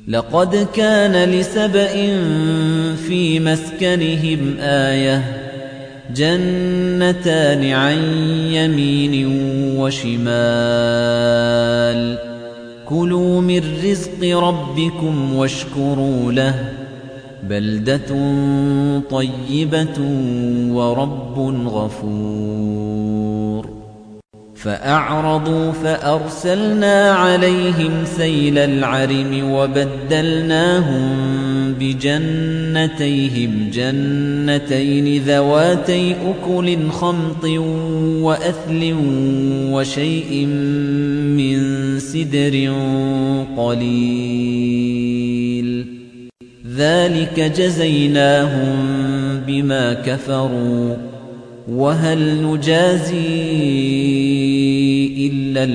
لقد كان لسبإ في مسكنهم آية جنتان عن يمين وشمال كلوا من رزق ربكم واشكروا له بلدة طيبة ورب غفور فأعرضوا فأرسلنا عليهم سيل العرم وبدلناهم بجنتيهم جنتين ذواتي أكل خمط وأثل وشيء من سدر قليل ذلك جزيناهم بما كفروا وهل نجازي إلا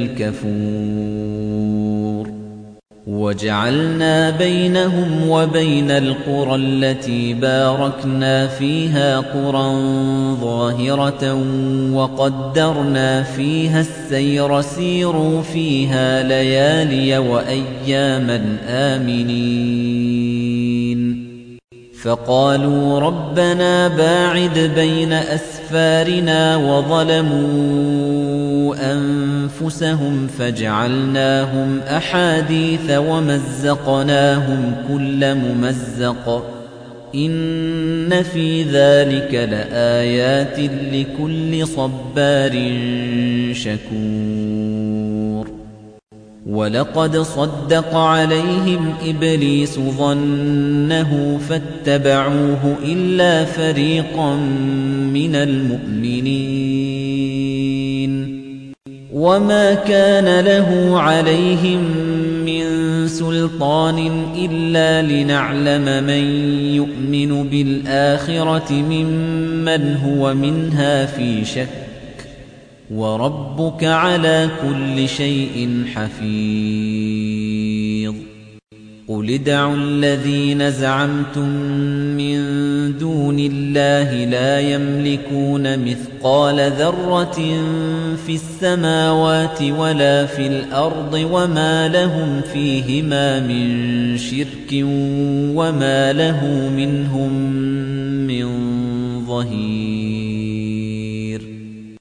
الكفور وجعلنا بينهم وبين القرى التي باركنا فيها قرى ظاهرة وقدرنا فيها السير سيروا فيها ليالي وأياما آمنين فقالوا ربنا باعد بين أسفارنا وظلموا أنفسهم فجعلناهم أحاديث ومزقناهم كل ممزق إن في ذلك لآيات لكل صبار شكور ولقد صدق عليهم إبليس ظنه فاتبعوه إلا فريقا من المؤمنين وما كان له عليهم من سلطان إلا لنعلم من يؤمن بالآخرة ممن هو منها في شك وربك على كل شيء حفيظ قل ادعوا الذين زعمتم من دون الله لا يملكون مثقال ذرة في السماوات ولا في الأرض وما لهم فيهما من شرك وما له منهم من ظهير